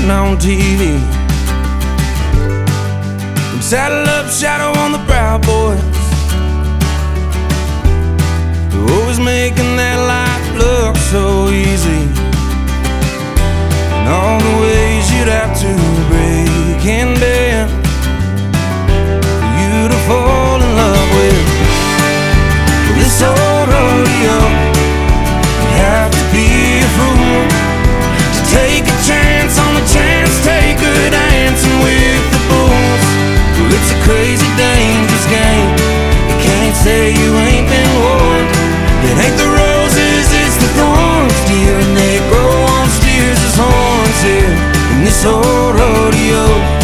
watching on TV. Them saddle up shadow on the Proud Boys, they're always making that life look so easy. And all the ways you'd have to break and bend for you to fall in love with this old rodeo. You'd have to be a fool to take a chance on the chance taker dancing with the bulls. Well, it's a crazy, dangerous game. You can't say you ain't been warned. It ain't the roses, it's the thorns, dear, and they grow on steers as horns here in this old rodeo.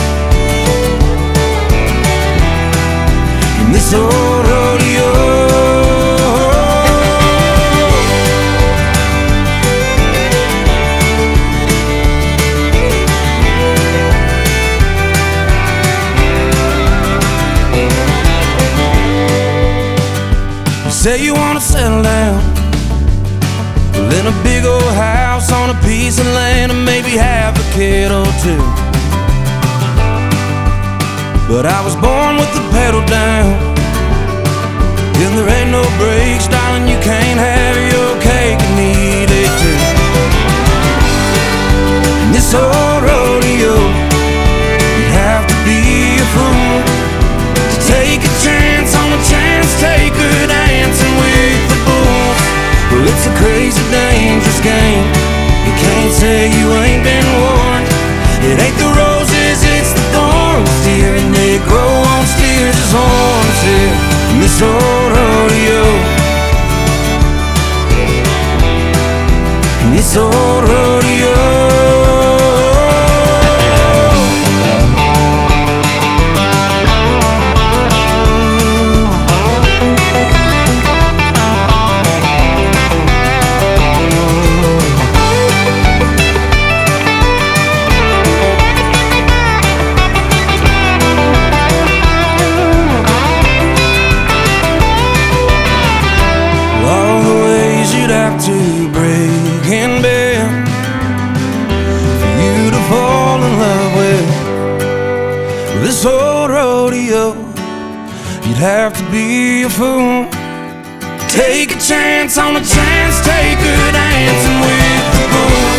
In this old rodeo. Say you wanna settle down, live in a big old house on a piece of land, and maybe have a kid or two. But I was born with the pedal down, and there ain't no brakes, darling. You can't have your cake and eat it too. In this old rodeo, you have to be a fool to take a chance on a chance taker dancing with the bulls. Well, it's a crazy, dangerous game. You can't say you ain't been warned. It ain't the roses, it's the thorns, dear, and they grow on steers as horns here in this old rodeo. In this old rodeo. To break and bend for you to fall in love with this old rodeo. You'd have to be a fool, take a chance on a chance taker dancing with the bulls.